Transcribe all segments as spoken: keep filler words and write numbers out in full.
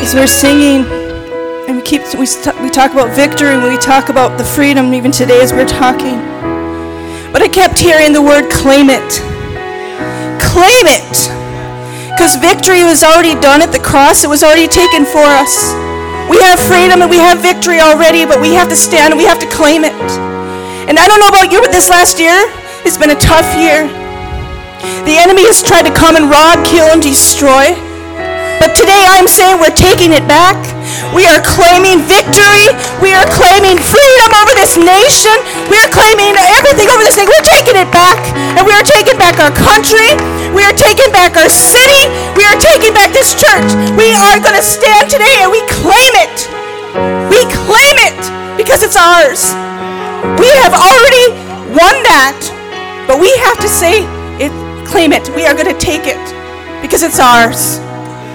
As we're singing, and we keep we, we talk about victory, and we talk about the freedom even today as we're talking. But I kept hearing the word claim it. Claim it. Because victory was already done at the cross. It was already taken for us. We have freedom and we have victory already, but we have to stand and we have to claim it. And I don't know about you, but this last year has been a tough year. The enemy has tried to come and rob, kill, and destroy. But today I'm saying we're taking it back. We are claiming victory. We are claiming freedom over this nation. We are claiming everything over this thing. We're taking it back. And we are taking back our country. We are taking back our city. We are taking back this church. We are going to stand today and we claim it. We claim it because it's ours. We have already won that. But we have to say it, claim it. We are going to take it because it's ours.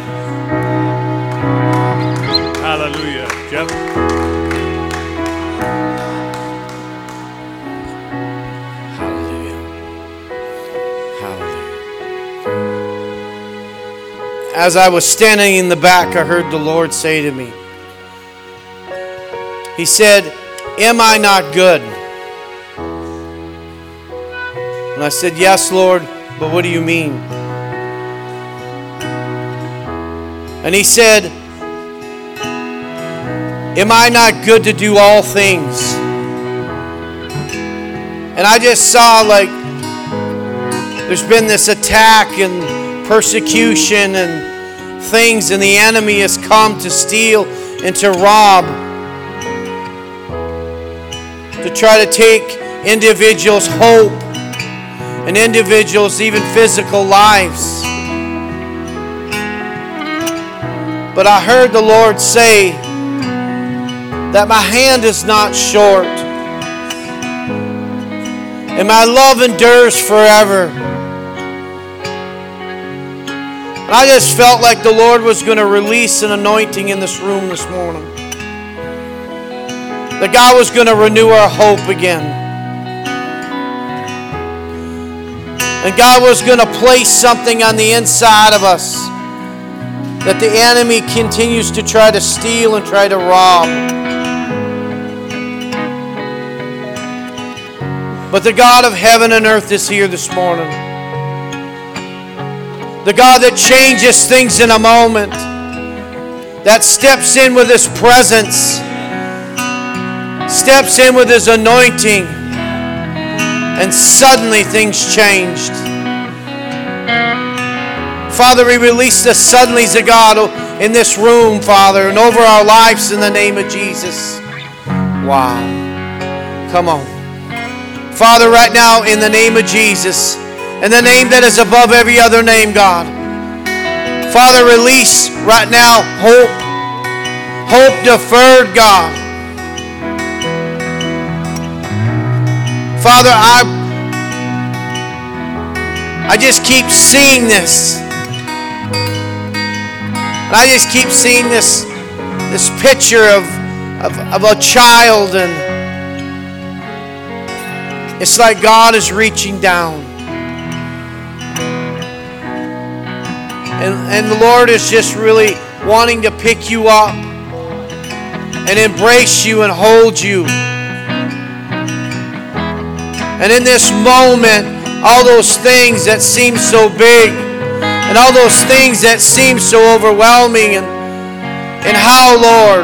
Hallelujah. Jeff? Hallelujah. Hallelujah. As I was standing in the back, I heard the Lord say to me, He said, am I not good? And I said, yes, Lord, but what do you mean? And He said, am I not good to do all things? And I just saw like there's been this attack and persecution and things, and the enemy has come to steal and to rob, to try to take individuals' hope and individuals' even physical lives. But I heard the Lord say that my hand is not short, and my love endures forever. And I just felt like the Lord was going to release an anointing in this room this morning. That God was going to renew our hope again. And God was going to place something on the inside of us that the enemy continues to try to steal and try to rob. But the God of heaven and earth is here this morning. The God that changes things in a moment, that steps in with His presence, steps in with His anointing, and suddenly things changed. Father, we release the suddenlies of God in this room, Father, and over our lives in the name of Jesus. Wow. Come on. Father, right now, in the name of Jesus, in the name that is above every other name, God. Father, release right now hope. Hope deferred, God. Father, I, I just keep seeing this. And I just keep seeing this, this picture of, of, of a child, and it's like God is reaching down. And, and the Lord is just really wanting to pick you up and embrace you and hold you. And in this moment, all those things that seem so big and all those things that seem so overwhelming, and, and how, Lord,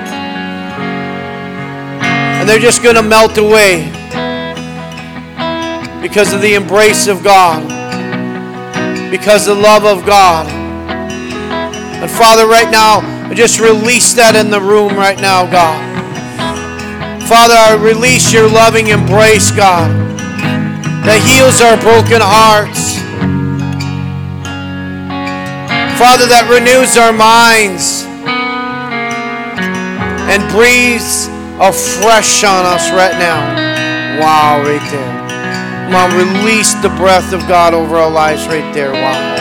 and they're just going to melt away because of the embrace of God, because of the love of God. And Father, right now, I just release that in the room right now, God. Father, I release your loving embrace, God, that heals our broken hearts. Father, that renews our minds and breathes afresh on us right now. Wow, right there. Come on, release the breath of God over our lives right there. Wow.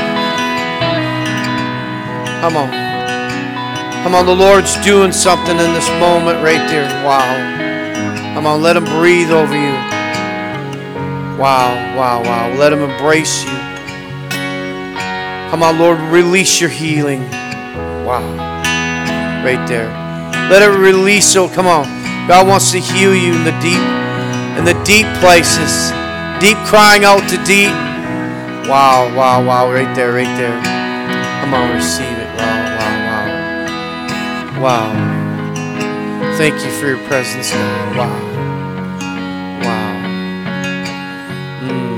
Come on. Come on, the Lord's doing something in this moment right there. Wow. Come on, let Him breathe over you. Wow, wow, wow. Let Him embrace you. Come on, Lord, release your healing. Wow. Right there. Let it release. Oh, come on. God wants to heal you in the deep, in the deep places. Deep crying out to deep. Wow, wow, wow. Right there, right there. Come on, receive it. Wow, wow, wow. Wow. Thank you for your presence, God. Wow. Wow. Mm.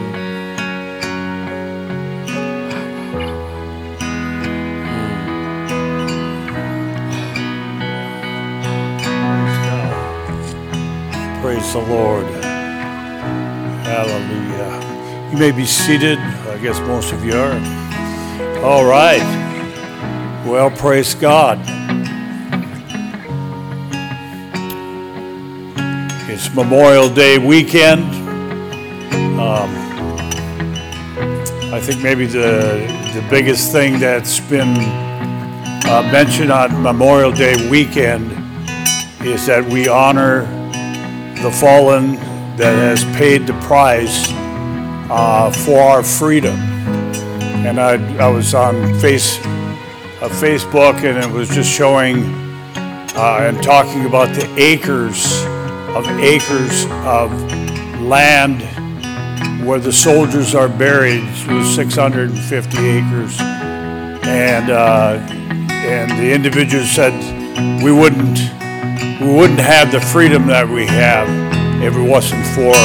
Praise the Lord. Hallelujah. You may be seated. I guess most of you are. All right. Well, praise God. It's Memorial Day weekend. Um, I think maybe the, the biggest thing that's been uh, mentioned on Memorial Day weekend is that we honor the fallen that has paid the price uh, for our freedom. And I, I was on face, uh, Facebook, and it was just showing uh, and talking about the acres of acres of land where the soldiers are buried. It was six hundred fifty acres, and uh, and the individual said we wouldn't. We wouldn't have the freedom that we have if it wasn't for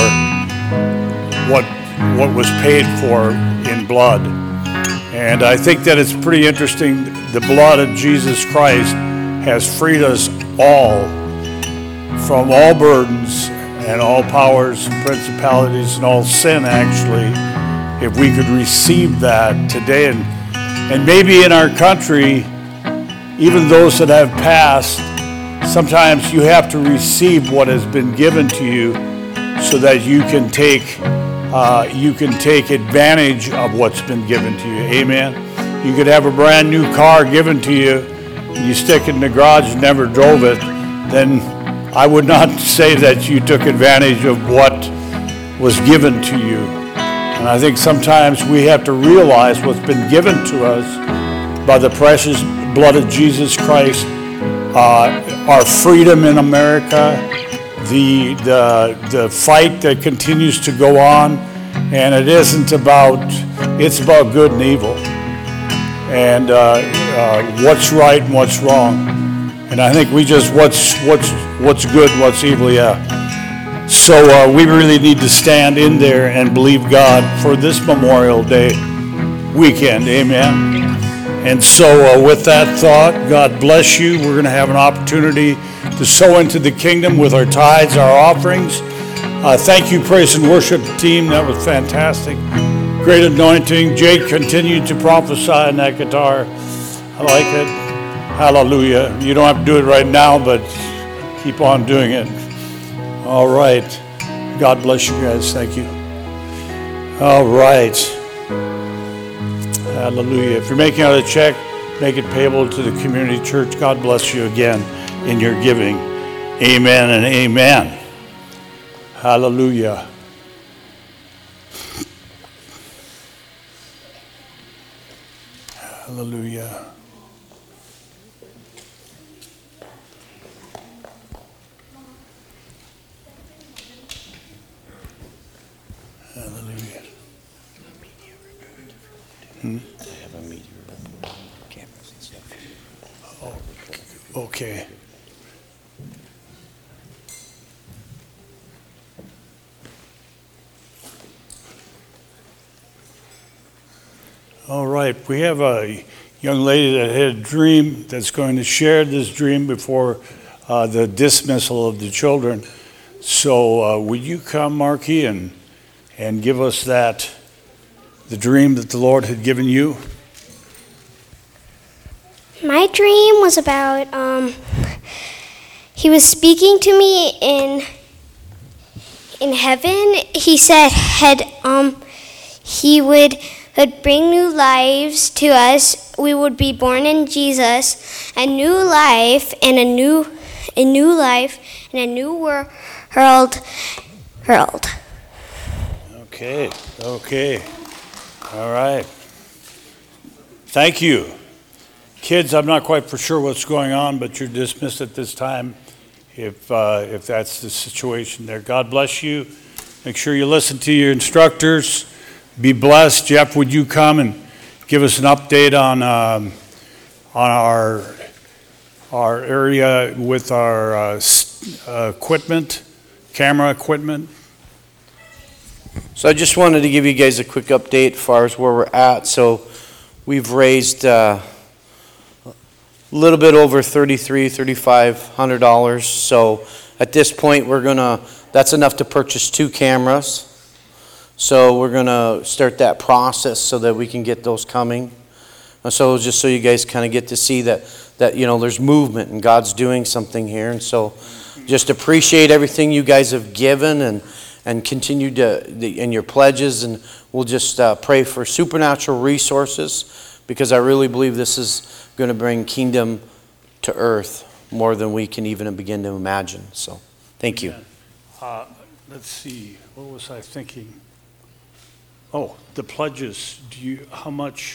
what what was paid for in blood. And I think that it's pretty interesting. The blood of Jesus Christ has freed us all from all burdens and all powers and principalities and all sin, actually, if we could receive that today. And, and maybe in our country, even those that have passed, sometimes you have to receive what has been given to you so that you can take uh, you can take advantage of what's been given to you. Amen. You could have a brand new car given to you, and you stick it in the garage and never drove it. Then I would not say that you took advantage of what was given to you. And I think sometimes we have to realize what's been given to us by the precious blood of Jesus Christ. Uh, our freedom in America, the, the the fight that continues to go on, and it isn't about, it's about good and evil, and uh, uh, what's right and what's wrong. And I think we just, what's what's what's good, what's evil, yeah. So uh, we really need to stand in there and believe God for this Memorial Day weekend, amen. And so uh, with that thought, God bless you. We're going to have an opportunity to sow into the kingdom with our tithes, our offerings. Uh, thank you, praise and worship team. That was fantastic. Great anointing. Jake continued to prophesy on that guitar. I like it. Hallelujah. You don't have to do it right now, but keep on doing it. All right. God bless you guys. Thank you. All right. Hallelujah. If you're making out a check, make it payable to the community church. God bless you again in your giving. Amen and amen. Hallelujah. Hallelujah. Hallelujah. Hmm? I have a media report, cameras and stuff. Oh, okay. All right, we have a young lady that had a dream that's going to share this dream before uh, the dismissal of the children. So uh, would you come, Marky, and, and give us that, the dream that the Lord had given you? My dream was about, um, he was speaking to me in in heaven. He said had, um, he would, would bring new lives to us. We would be born in Jesus, a new life and a new a new life and a new world world. Okay, okay. All right. Thank you. Kids, I'm not quite for sure what's going on, but you're dismissed at this time if, uh, if that's the situation there. God bless you. Make sure you listen to your instructors. Be blessed. Jeff, would you come and give us an update on um, on our our area with our uh, uh, equipment, camera equipment? So I just wanted to give you guys a quick update as far as where we're at. So we've raised uh, a little bit over thirty-three, thirty-five hundred dollars. So at this point, we're gonna. That's enough to purchase two cameras. So we're gonna start that process so that we can get those coming. And so just so you guys kind of get to see that that you know there's movement and God's doing something here. And so just appreciate everything you guys have given and and continue to the, in your pledges. And we'll just uh, pray for supernatural resources, because I really believe this is going to bring kingdom to earth more than we can even begin to imagine. So thank you. Uh, let's see. What was I thinking? Oh, the pledges. Do you? How much?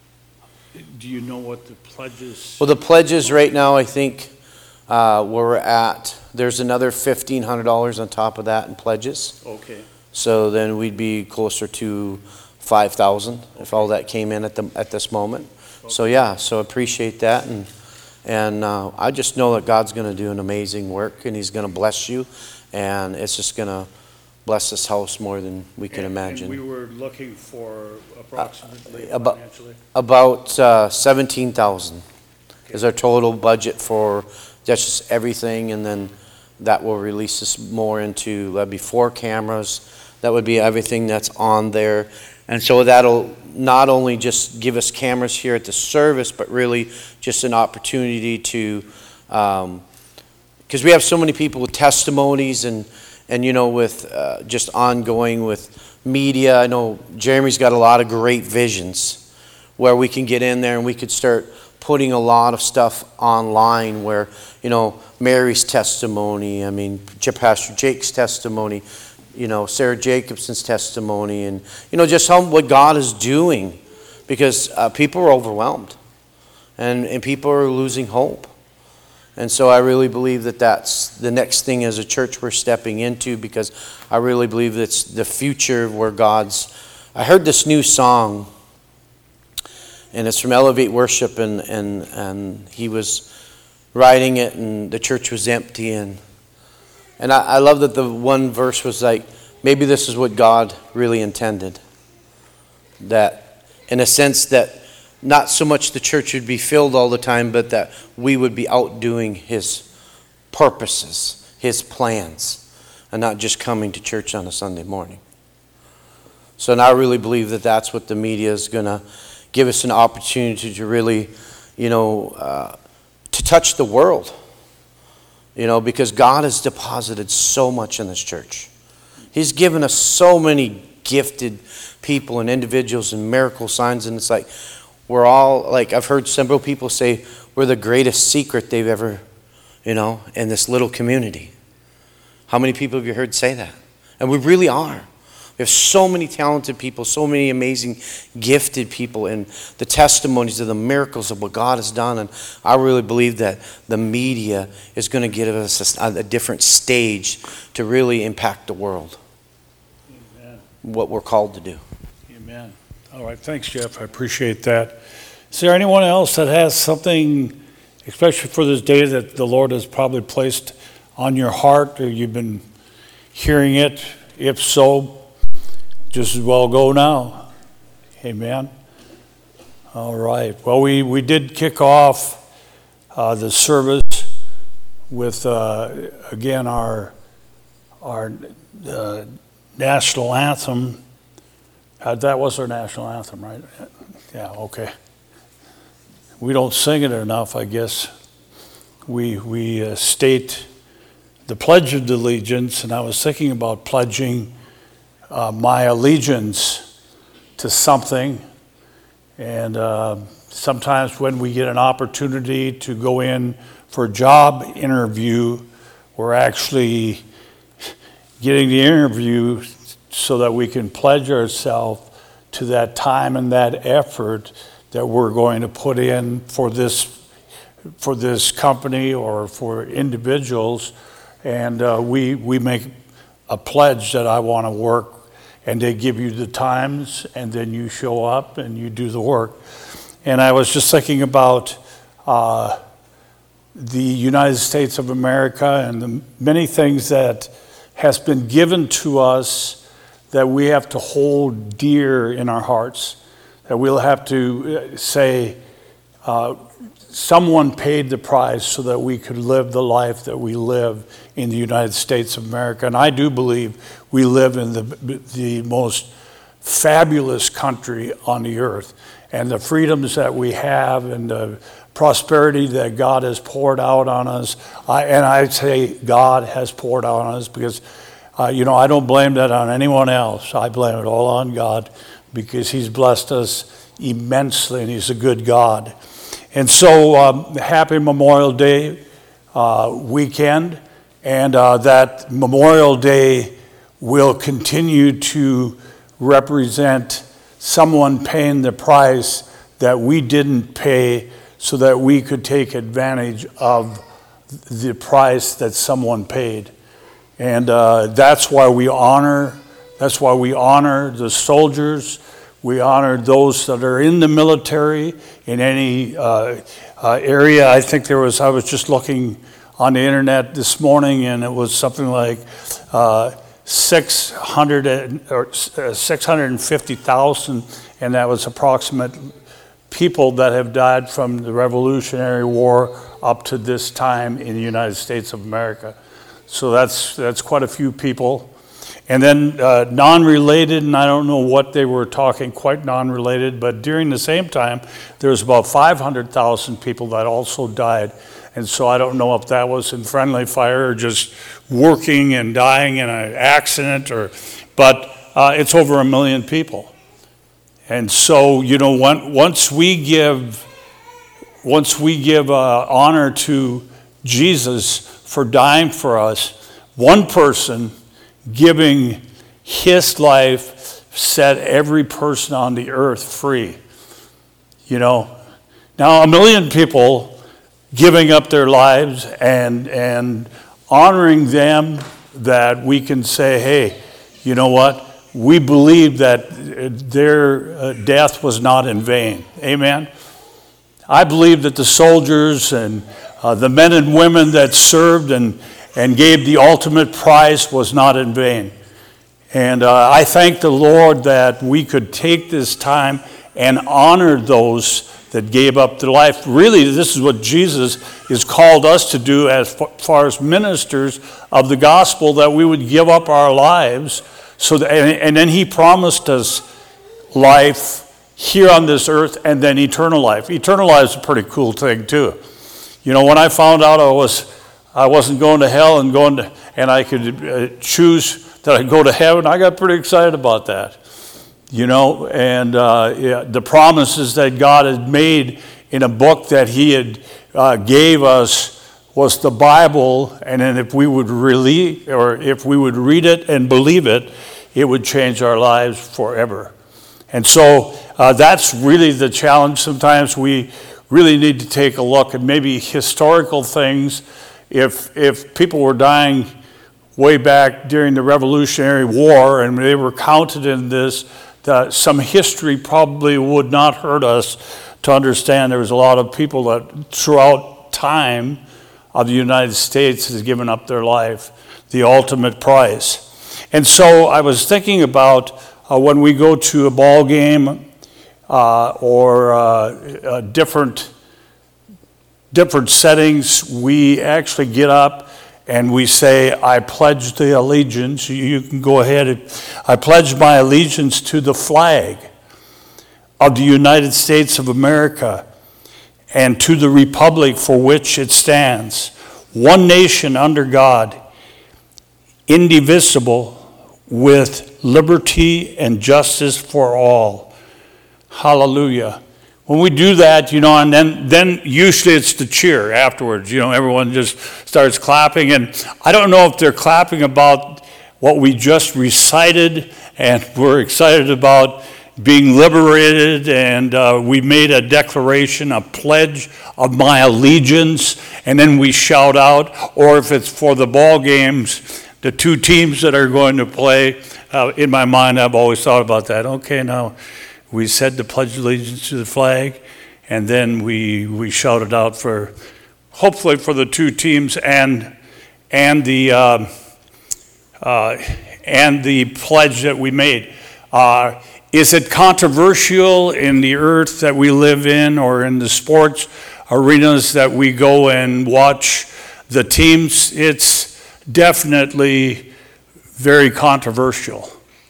Do you know what the pledges? Well, the pledges right now, I think uh, where we're at, there's another fifteen hundred dollars on top of that in pledges. Okay. So then we'd be closer to five thousand dollars if all that came in at the at this moment. Okay. So yeah, so appreciate that, and and uh, I just know that God's going to do an amazing work, and He's going to bless you, and it's just going to bless this house more than we can and, imagine. And we were looking for approximately uh, about financially? about uh, seventeen thousand okay. is our total budget for that's just everything, and then that will release us more into that'd be four cameras. That would be everything that's on there, and so that'll not only just give us cameras here at the service, but really just an opportunity to, because um, we have so many people with testimonies and. And, you know, with uh, just ongoing with media, I know Jeremy's got a lot of great visions where we can get in there and we could start putting a lot of stuff online where, you know, Mary's testimony, I mean, Pastor Jake's testimony, you know, Sarah Jacobson's testimony, and, you know, just how, what God is doing, because uh, people are overwhelmed and, and people are losing hope. And so I really believe that that's the next thing as a church we're stepping into, because I really believe that's the future where God's... I heard this new song, and it's from Elevate Worship, and, and, and he was writing it, and the church was empty. And, and I, I love that the one verse was like, maybe this is what God really intended. That, in a sense, that not so much the church would be filled all the time, but that we would be outdoing His purposes, His plans, and not just coming to church on a Sunday morning. So now I really believe that that's what the media is going to give us, an opportunity to really, you know, uh, to touch the world. You know, because God has deposited so much in this church. He's given us so many gifted people and individuals and miracle signs, and it's like, we're all, like I've heard several people say, we're the greatest secret they've ever, you know, in this little community. How many people have you heard say that? And we really are. We have so many talented people, so many amazing, gifted people, and the testimonies of the miracles of what God has done. And I really believe that the media is going to give us a, a different stage to really impact the world. Amen. What we're called to do. Amen. All right, thanks, Jeff. I appreciate that. Is there anyone else that has something, especially for this day, that the Lord has probably placed on your heart, or you've been hearing it? If so, just as well go now. Amen. All right. Well, we, we did kick off uh, the service with, uh, again, our, our uh, national anthem. Uh, that was our national anthem, right? Yeah, okay. We don't sing it enough, I guess. We we uh, state the Pledge of Allegiance, and I was thinking about pledging uh, my allegiance to something. And uh, sometimes when we get an opportunity to go in for a job interview, we're actually getting the interview so that we can pledge ourselves to that time and that effort that we're going to put in for this for this company or for individuals, and uh, we we make a pledge that I want to work, and they give you the times, and then you show up and you do the work. And I was just thinking about uh, the United States of America and the many things that has been given to us that we have to hold dear in our hearts, that we'll have to say, uh, someone paid the price so that we could live the life that we live in the United States of America. And I do believe we live in the, the most fabulous country on the earth. And the freedoms that we have and the prosperity that God has poured out on us. I, and I say God has poured out on us because, uh, you know, I don't blame that on anyone else. I blame it all on God because he's blessed us immensely and he's a good God. And so, um, happy Memorial Day uh, weekend, and uh, that Memorial Day will continue to represent someone paying the price that we didn't pay so that we could take advantage of the price that someone paid. And uh, that's why we honor, that's why we honor the soldiers. We honor those that are in the military in any uh, uh, area. I think there was, I was just looking on the internet this morning, and it was something like uh, six hundred or six hundred fifty thousand, and that was approximate people that have died from the Revolutionary War up to this time in the United States of America. So that's that's quite a few people. And then uh, non-related, and I don't know what they were talking, quite non-related, but during the same time, there was about five hundred thousand people that also died. And so I don't know if that was in friendly fire or just working and dying in an accident, or, but uh, it's over a million people. And so, you know, when, once we give, once we give uh, honor to Jesus for dying for us, one person giving his life set every person on the earth free. You know, now a million people giving up their lives and and honoring them, that we can say, hey, you know what? We believe that their uh, death was not in vain. Amen. I believe that the soldiers and uh, the men and women that served and and gave the ultimate price was not in vain. And uh, I thank the Lord that we could take this time and honor those that gave up their life. Really, this is what Jesus has called us to do as far as ministers of the gospel, that we would give up our lives. So that, and, and then he promised us life here on this earth and then eternal life. Eternal life is a pretty cool thing too. You know, when I found out I was I wasn't going to hell and going to, and I could uh, choose that I'd go to heaven, I got pretty excited about that. You know, and uh, yeah, the promises that God had made in a book that he had uh, gave us was the Bible, and then if we would really, or if we would read it and believe it, it would change our lives forever. And so uh, that's really the challenge. Sometimes we really need to take a look at maybe historical things. If if people were dying way back during the Revolutionary War and they were counted in this, that some history probably would not hurt us to understand there was a lot of people that throughout time of the United States has given up their life, the ultimate price. And so I was thinking about uh, when we go to a ball game uh, or uh, a different different settings, we actually get up and we say, I pledge the allegiance. You can go ahead. I pledge my allegiance to the flag of the United States of America and to the republic for which it stands, one nation under God, indivisible, with liberty and justice for all. Hallelujah. When we do that, you know, and then, then usually it's the cheer afterwards. You know, everyone just starts clapping. And I don't know if they're clapping about what we just recited and we're excited about, being liberated, and uh, we made a declaration, a pledge of my allegiance, and then we shout out, or if it's for the ball games, the two teams that are going to play, uh, in my mind, I've always thought about that. Okay, now we said to pledge allegiance to the flag, and then we we shouted out for, hopefully for the two teams and and the uh, uh, and the pledge that we made. Uh, is it controversial in the earth that we live in, or in the sports arenas that we go and watch the teams? It's definitely very controversial.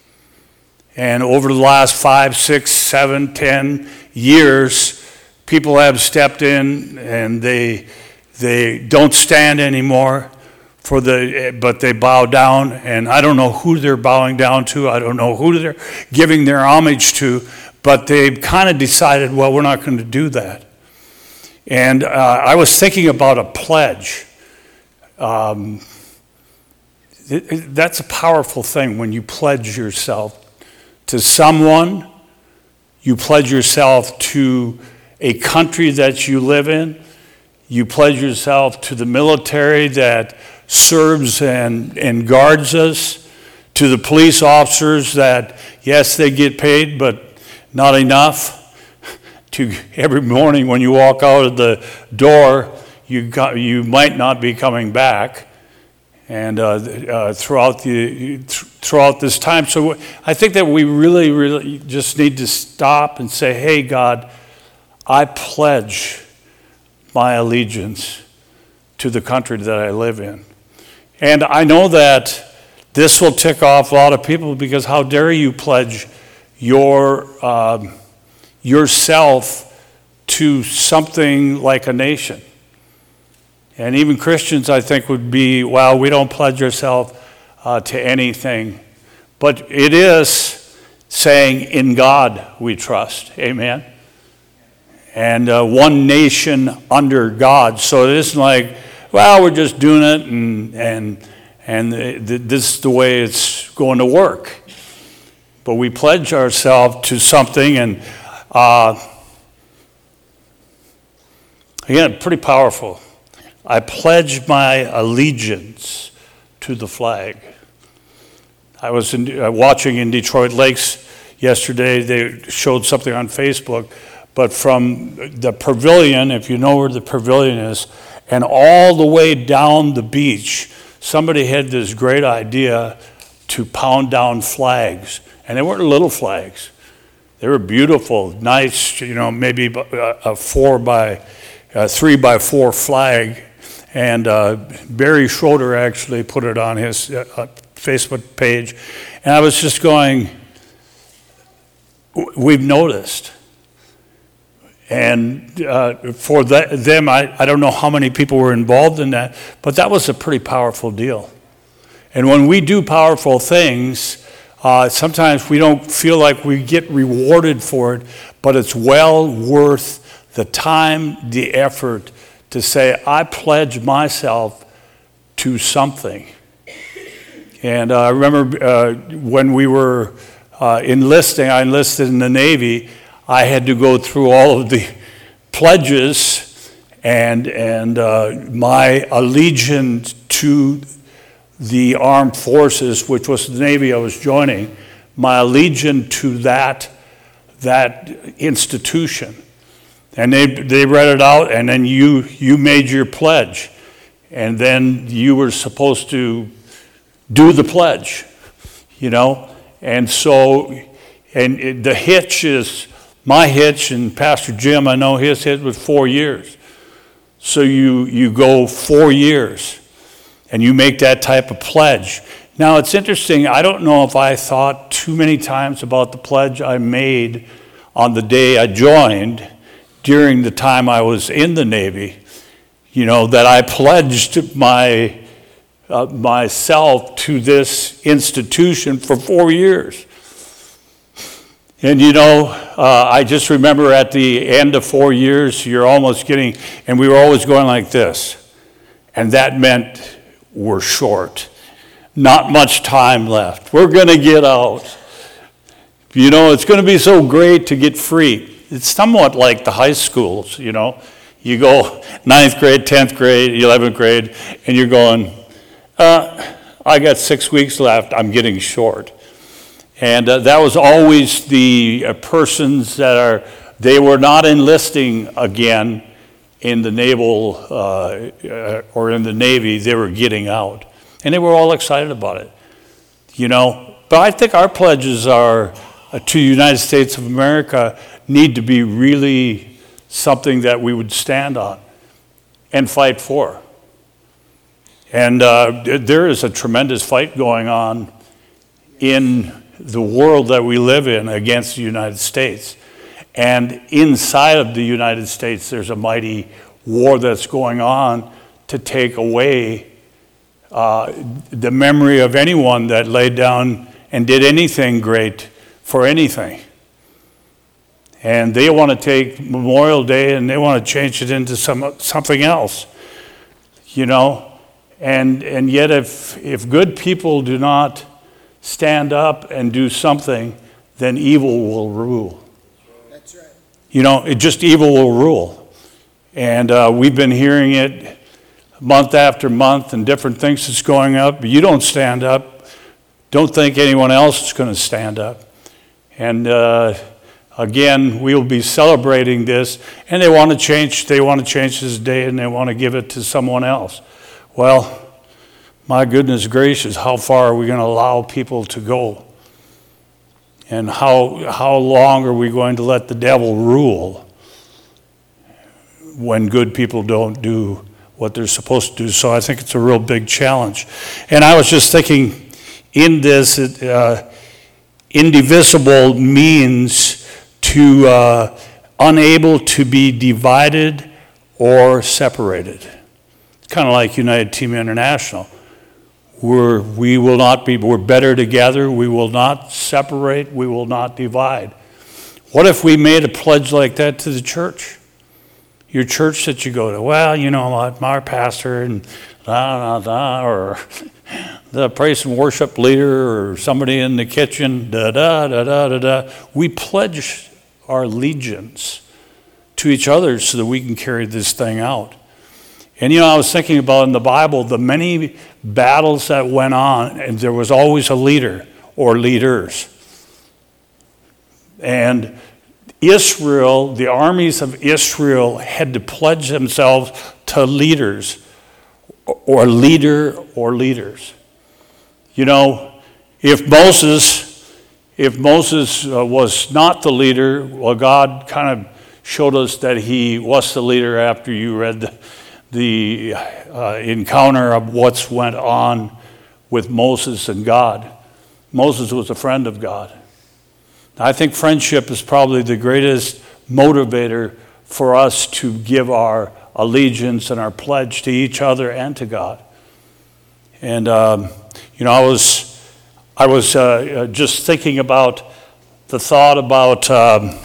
And over the last five, six, seven, ten years, people have stepped in and they they don't stand anymore for the, but they bow down, and I don't know who they're bowing down to. I don't know who they're giving their homage to, but they've kind of decided, well, we're not going to do that. And uh, I was thinking about a pledge. Um, it, it, that's a powerful thing when you pledge yourself to someone, you pledge yourself to a country that you live in, you pledge yourself to the military that serves and, and guards us, to the police officers that, yes, they get paid, but not enough. To every morning when you walk out of the door, you got, you might not be coming back, and uh, uh, throughout the throughout this time. So I think that we really, really just need to stop and say, "Hey, God, I pledge my allegiance to the country that I live in." And I know that this will tick off a lot of people, because how dare you pledge your um, yourself to something like a nation? And even Christians, I think, would be, well, we don't pledge ourselves uh, to anything. But it is saying, in God we trust. Amen? And uh, one nation under God. So it isn't like, well, we're just doing it, and and and this is the way it's going to work. But we pledge ourselves to something, and uh, again, pretty powerful. I pledge my allegiance to the flag. I was in, uh, watching in Detroit Lakes yesterday. They showed something on Facebook, but from the pavilion, if you know where the pavilion is, and all the way down the beach, somebody had this great idea to pound down flags. And they weren't little flags. They were beautiful, nice, you know, maybe a four by, a three by four flag. And uh, Barry Schroeder actually put it on his uh, Facebook page. And I was just going, we've noticed. And uh, for that, them, I, I don't know how many people were involved in that, but that was a pretty powerful deal. And when we do powerful things, uh, sometimes we don't feel like we get rewarded for it, but it's well worth the time, the effort to say, I pledge myself to something. And uh, I remember uh, when we were uh, enlisting, I enlisted in the Navy, I had to go through all of the pledges and and uh, my allegiance to the armed forces, which was the Navy I was joining, my allegiance to that that institution. And they they read it out, and then you you made your pledge, and then you were supposed to do the pledge, you know. And so, and it, the hitch is. My hitch, and Pastor Jim, I know his hitch was four years. So you you go four years, and you make that type of pledge. Now it's interesting, I don't know if I thought too many times about the pledge I made on the day I joined, during the time I was in the Navy, you know, that I pledged my uh, myself to this institution for four years. And you know, uh, I just remember at the end of four years, you're almost getting, and we were always going like this. And that meant we're short. Not much time left. We're going to get out. You know, it's going to be so great to get free. It's somewhat like the high schools, you know. You go ninth grade, tenth grade, eleventh grade, and you're going, uh, I got six weeks left, I'm getting short. And uh, that was always the uh, persons that are, they were not enlisting again in the naval uh, uh, or in the Navy, they were getting out. And they were all excited about it, you know. But I think our pledges are uh, to the United States of America need to be really something that we would stand on and fight for. And uh, there is a tremendous fight going on in the world that we live in against the United States. And inside of the United States, there's a mighty war that's going on to take away uh, the memory of anyone that laid down and did anything great for anything. And they want to take Memorial Day and they want to change it into some something else, you know. And and yet, if if good people do not stand up and do something, then evil will rule. That's right. You know, it just evil will rule. And uh, we've been hearing it month after month and different things that's going up. But you don't stand up. Don't think anyone else is going to stand up. And uh, again, we'll be celebrating this. And they want to change. They want to change this day, and they want to give it to someone else. Well, my goodness gracious, how far are we going to allow people to go? And how how long are we going to let the devil rule when good people don't do what they're supposed to do? So I think it's a real big challenge. And I was just thinking in this, uh, indivisible means to uh, unable to be divided or separated. It's kind of like United Team International. We're, we will not be, we're better together. We will not separate. We will not divide. What if we made a pledge like that to the church? Your church that you go to, well, you know what, my pastor and da da da, or the praise and worship leader, or somebody in the kitchen, da da da da da da. We pledge our allegiance to each other so that we can carry this thing out. And you know, I was thinking about in the Bible the many battles that went on, and there was always a leader or leaders. And Israel, the armies of Israel, had to pledge themselves to leaders or leader or leaders. You know, if Moses, if Moses uh, was not the leader, well, God kind of showed us that he was the leader after you read the the uh, encounter of what's went on with Moses and God. Moses was a friend of God. I think friendship is probably the greatest motivator for us to give our allegiance and our pledge to each other and to God. And um, you know, I was I was uh, just thinking about the thought about. Um,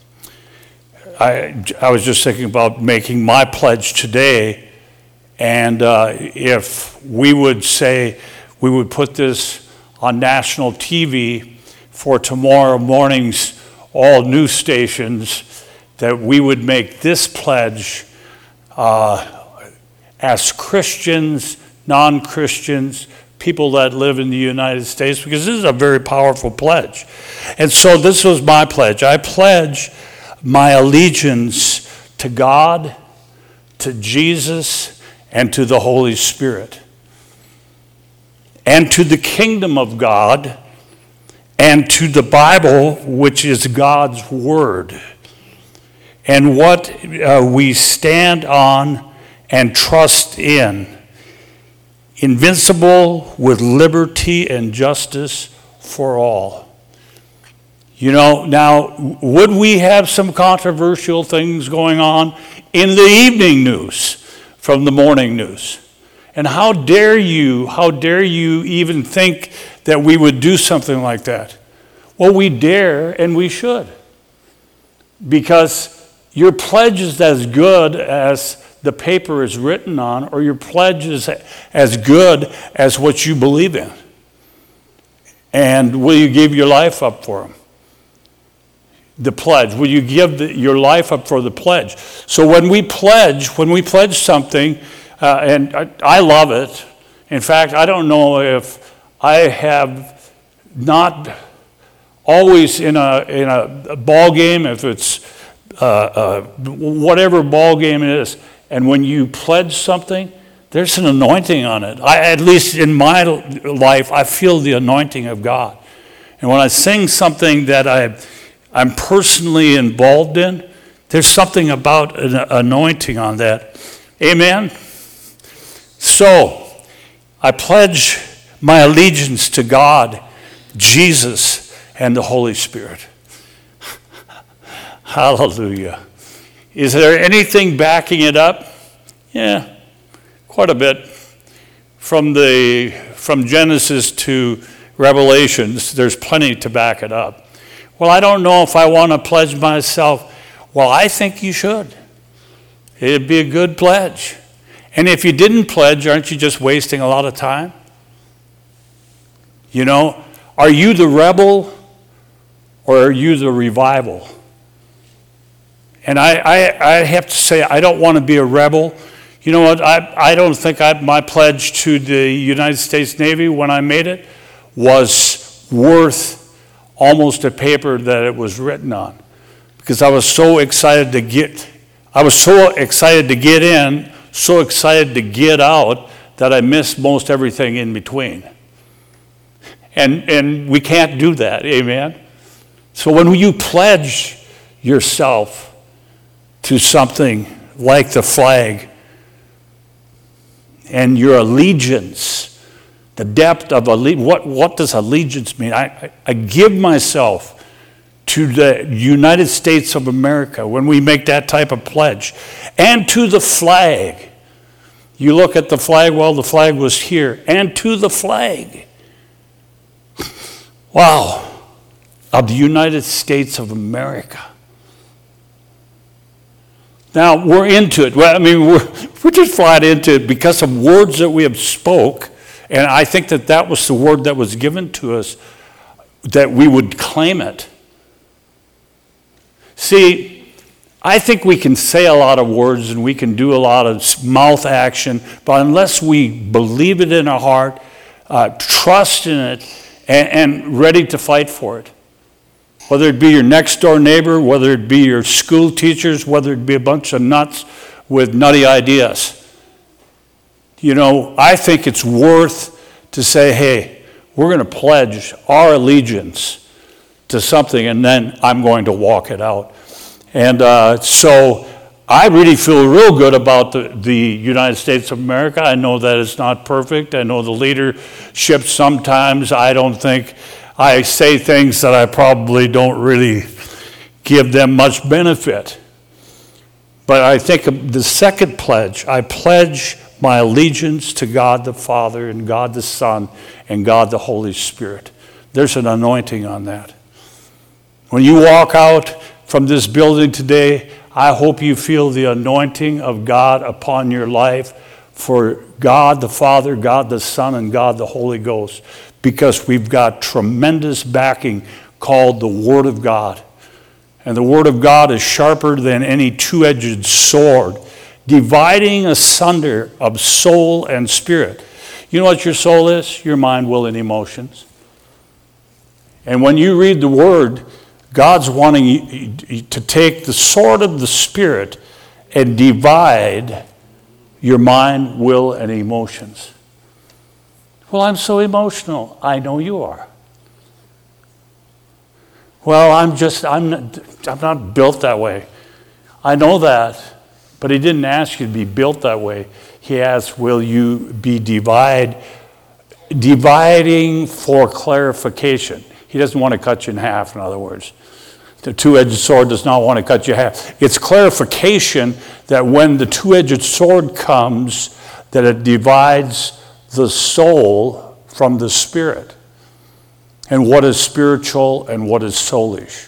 I, I was just thinking about making my pledge today, and uh, if we would say we would put this on national T V for tomorrow morning's all news stations, that we would make this pledge uh, as Christians, non-Christians, people that live in the United States, because this is a very powerful pledge. And so this was my pledge. I pledge my allegiance to God, to Jesus, and to the Holy Spirit, and to the kingdom of God, and to the Bible, which is God's Word, and what uh, we stand on and trust in, invincible with liberty and justice for all. You know, now, would we have some controversial things going on in the evening news from the morning news? And how dare you, how dare you even think that we would do something like that? Well, we dare and we should. Because your pledge is as good as the paper is written on, or your pledge is as good as what you believe in. And will you give your life up for them? The pledge. Will you give the, your life up for the pledge? So when we pledge, when we pledge something, uh, and I, I love it. In fact, I don't know if I have not always in a in a ball game, if it's uh, uh, whatever ball game it is, and when you pledge something, there's an anointing on it. I, at least in my life, I feel the anointing of God. And when I sing something that I, I'm personally involved in, there's something about an anointing on that. Amen? So, I pledge my allegiance to God, Jesus, and the Holy Spirit. Hallelujah. Is there anything backing it up? Yeah. Quite a bit. From the from Genesis to Revelations, there's plenty to back it up. Well, I don't know if I want to pledge myself. Well, I think you should. It'd be a good pledge. And if you didn't pledge, aren't you just wasting a lot of time? You know, are you the rebel or are you the revival? And I, I, I have to say, I don't want to be a rebel. You know what, I, I don't think I, my pledge to the United States Navy when I made it was worth almost a paper that it was written on. Because I was so excited to get, I was so excited to get in, so excited to get out, that I missed most everything in between. And, and we can't do that, amen? So when you pledge yourself to something like the flag, and your allegiance, the depth of allegiance, what, what does allegiance mean? I, I, I give myself to the United States of America when we make that type of pledge, and to the flag. You look at the flag, well, the flag was here, and to the flag. Wow, of the United States of America. Now, we're into it. Well, I mean, we're, we're just flat into it because of words that we have spoke, and I think that that was the word that was given to us, that we would claim it. See, I think we can say a lot of words and we can do a lot of mouth action, but unless we believe it in our heart, uh, trust in it, and, and ready to fight for it, whether it be your next door neighbor, whether it be your school teachers, whether it be a bunch of nuts with nutty ideas. You know, I think it's worth to say, hey, we're going to pledge our allegiance to something, and then I'm going to walk it out. And uh, so I really feel real good about the, the United States of America. I know that it's not perfect. I know the leadership sometimes, I don't think, I say things that I probably don't really give them much benefit. But I think of the second pledge, I pledge my allegiance to God the Father and God the Son and God the Holy Spirit. There's an anointing on that. When you walk out from this building today, I hope you feel the anointing of God upon your life for God the Father, God the Son, and God the Holy Ghost, because we've got tremendous backing called the Word of God. And the Word of God is sharper than any two-edged sword, dividing asunder of soul and spirit. You know what your soul is? Your mind, will, and emotions. And when you read the Word, God's wanting you to take the sword of the Spirit and divide your mind, will, and emotions. Well, I'm so emotional. I know you are. Well, I'm just, I'm not, I'm not built that way. I know that, but he didn't ask you to be built that way. He asked, will you be divide, dividing for clarification? He doesn't want to cut you in half, in other words. The two-edged sword does not want to cut you in half. It's clarification that when the two-edged sword comes, that it divides the soul from the spirit. And what is spiritual and what is soulish.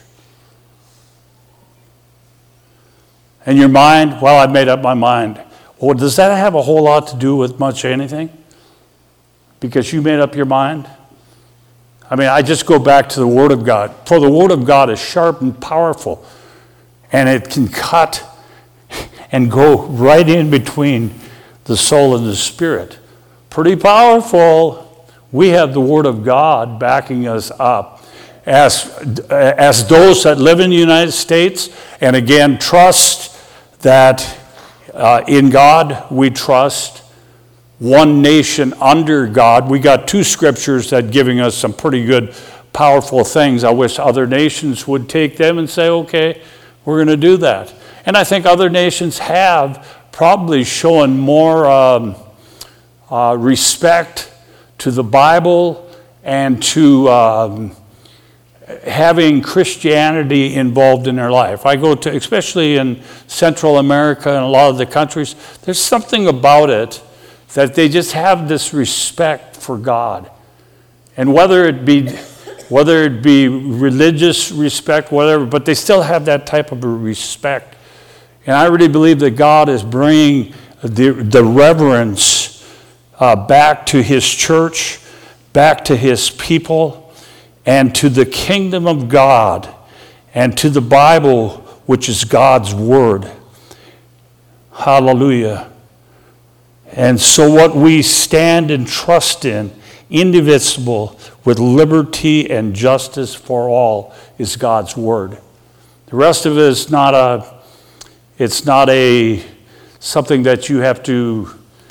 And your mind, well, I've made up my mind. Well, does that have a whole lot to do with much anything? Because you made up your mind? I mean, I just go back to the Word of God. For the Word of God is sharp and powerful, and it can cut and go right in between the soul and the spirit. Pretty powerful. We have the Word of God backing us up. As, as those that live in the United States, and again, trust that uh, in God we trust, one nation under God. We got two scriptures that giving us some pretty good, powerful things. I wish other nations would take them and say, okay, we're going to do that. And I think other nations have probably shown more um, uh, respect to the Bible and to um, having Christianity involved in their life. I go to, especially in Central America and a lot of the countries, there's something about it that they just have this respect for God. And whether it be whether it be religious respect, whatever, but they still have that type of a respect. And I really believe that God is bringing the, the reverence uh, back to his church, back to his people, and to the kingdom of God, and to the Bible, which is God's word. Hallelujah. And so what we stand and trust in, indivisible, with liberty and justice for all, is God's word. The rest of it is not a, it's not a, something that you have to,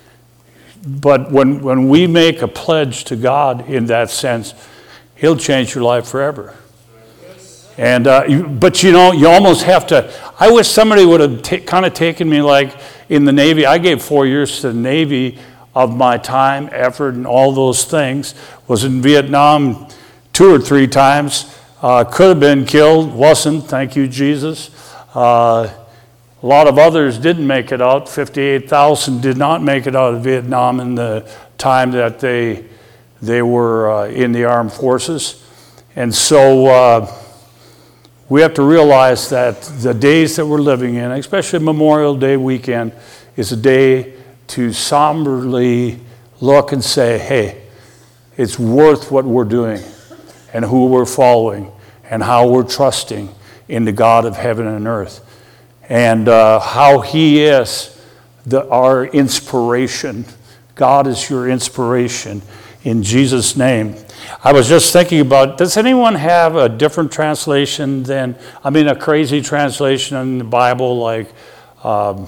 but when, when we make a pledge to God in that sense, he'll change your life forever. And uh, you, but you know, you almost have to. I wish somebody would have t- kind of taken me like in the Navy. I gave four years to the Navy of my time, effort, and all those things. Was in Vietnam two or three times. Uh, could have been killed, wasn't. Thank you, Jesus. Uh, a lot of others didn't make it out. fifty-eight thousand did not make it out of Vietnam in the time that they they were uh, in the armed forces, and so. Uh, We have to realize that the days that we're living in, especially Memorial Day weekend, is a day to somberly look and say, hey, it's worth what we're doing and who we're following and how we're trusting in the God of heaven and earth, and uh, how he is the, our inspiration. God is your inspiration in Jesus' name. I was just thinking about, does anyone have a different translation than, I mean, a crazy translation in the Bible, like, um,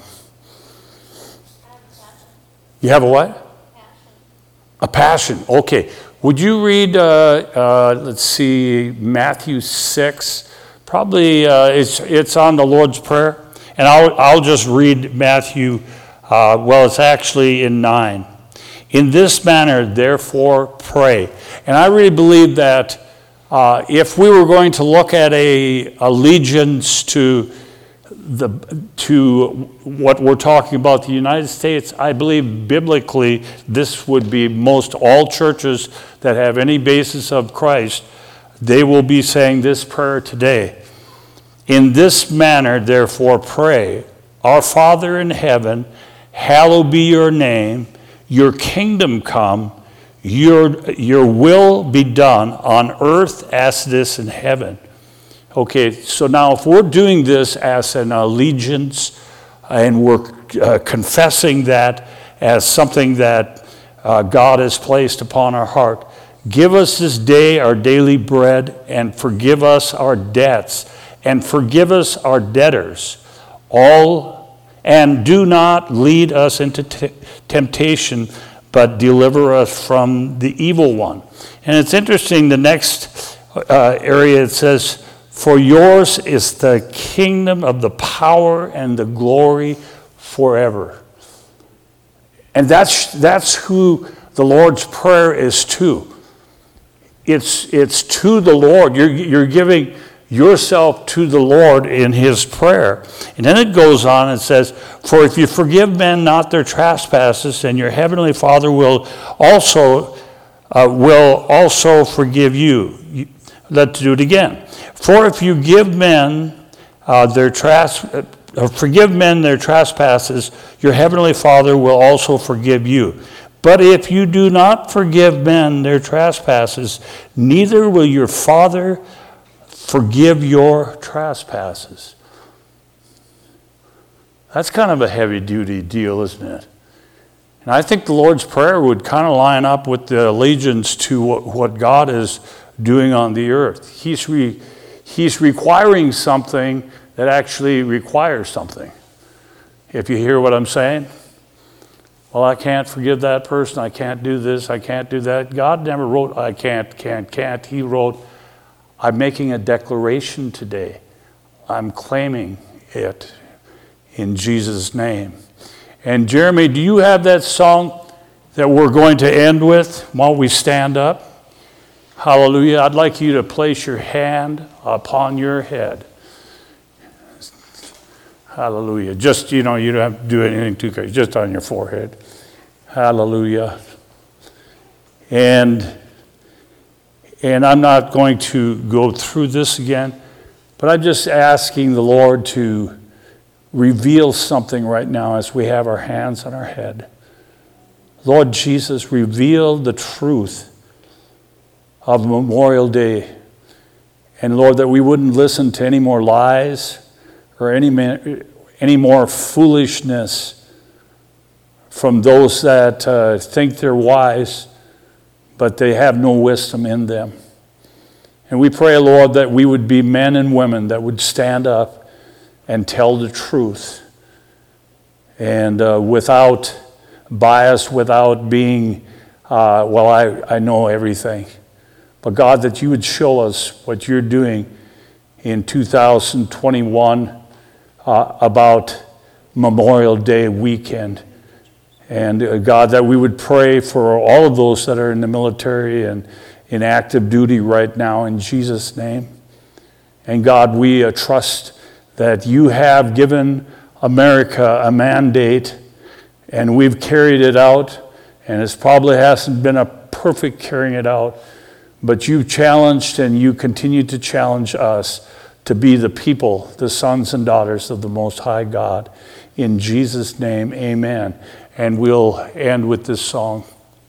you have a what? Passion. A passion, okay. Would you read, uh, uh, let's see, Matthew six? Probably, uh, it's it's on the Lord's Prayer. And I'll, I'll just read Matthew, uh, well, it's actually in nine. In this manner, therefore, pray. And I really believe that uh, if we were going to look at a allegiance to the to what we're talking about, the United States, I believe biblically this would be most all churches that have any basis of Christ, they will be saying this prayer today. In this manner, therefore, pray. Our Father in heaven, hallowed be your name. Your kingdom come, your, your will be done on earth as it is in heaven. Okay, so now if we're doing this as an allegiance and we're uh, confessing that as something that uh, God has placed upon our heart, give us this day our daily bread and forgive us our debts and forgive us our debtors, all and do not lead us into t- temptation, but deliver us from the evil one. And it's interesting, the next uh, area it says, for yours is the kingdom of the power and the glory forever. And that's that's who the Lord's Prayer is to. It's it's to the Lord. You're you're giving yourself to the Lord in his prayer. And then it goes on and says, for if you forgive men not their trespasses, then your heavenly Father will also uh, will also forgive you. you. Let's do it again. For if you give men uh, their tras- uh, forgive men their trespasses, your heavenly Father will also forgive you. But if you do not forgive men their trespasses, neither will your Father forgive your trespasses. That's kind of a heavy-duty deal, isn't it? And I think the Lord's Prayer would kind of line up with the allegiance to what God is doing on the earth. He's, re, he's requiring something that actually requires something. If you hear what I'm saying? Well, I can't forgive that person. I can't do this. I can't do that. God never wrote, I can't, can't, can't. He wrote, I'm making a declaration today. I'm claiming it in Jesus' name. And Jeremy, do you have that song that we're going to end with while we stand up? Hallelujah. I'd like you to place your hand upon your head. Hallelujah. Just, you know, you don't have to do anything too crazy, just on your forehead. Hallelujah. And, and I'm not going to go through this again, but I'm just asking the Lord to reveal something right now as we have our hands on our head. Lord Jesus, reveal the truth of Memorial Day. And Lord, that we wouldn't listen to any more lies or any, any more foolishness from those that uh, think they're wise, but they have no wisdom in them. And we pray, Lord, that we would be men and women that would stand up and tell the truth. And uh, without bias, without being, uh, well, I, I know everything. But God, that you would show us what you're doing in two thousand twenty-one uh, about Memorial Day weekend. And uh, God, that we would pray for all of those that are in the military and in active duty right now in Jesus' name. And God, we uh, trust that you have given America a mandate, and we've carried it out, and it probably hasn't been a perfect carrying it out, but you've challenged and you continue to challenge us to be the people, the sons and daughters of the Most High God. In Jesus' name, amen. And we'll end with this song.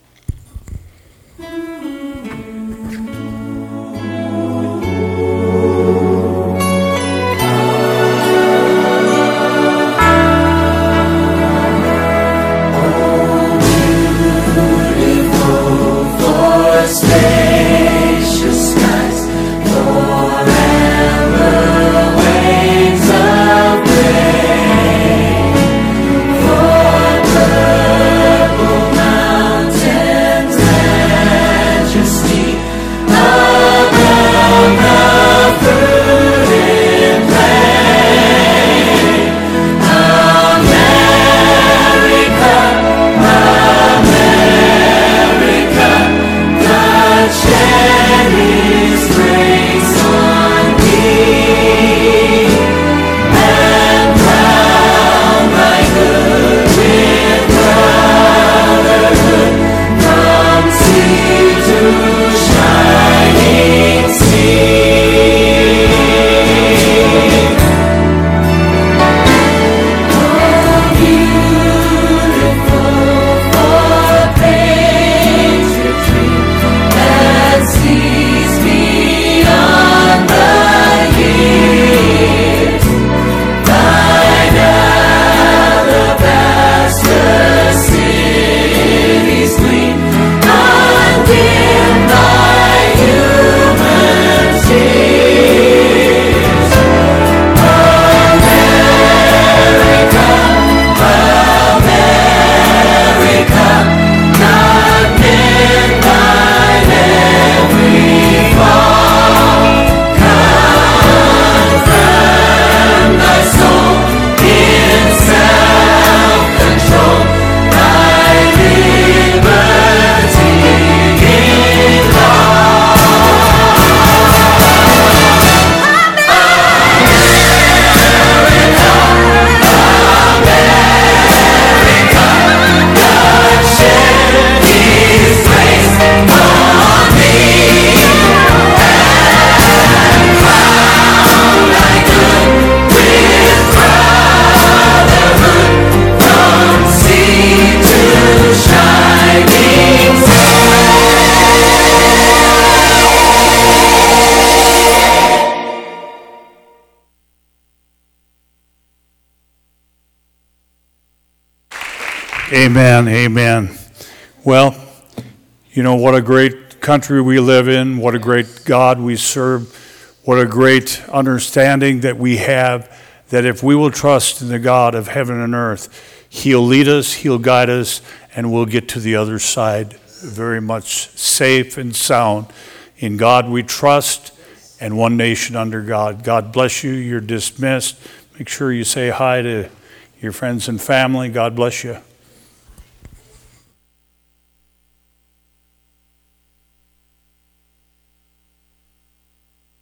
Spacious skies, forever waves of grain, for purple mountains. Amen, amen. Well, you know, what a great country we live in, what a great God we serve, what a great understanding that we have that if we will trust in the God of heaven and earth, he'll lead us, he'll guide us, and we'll get to the other side very much safe and sound. In God we trust, and one nation under God. God bless you. You're dismissed. Make sure you say hi to your friends and family. God bless you.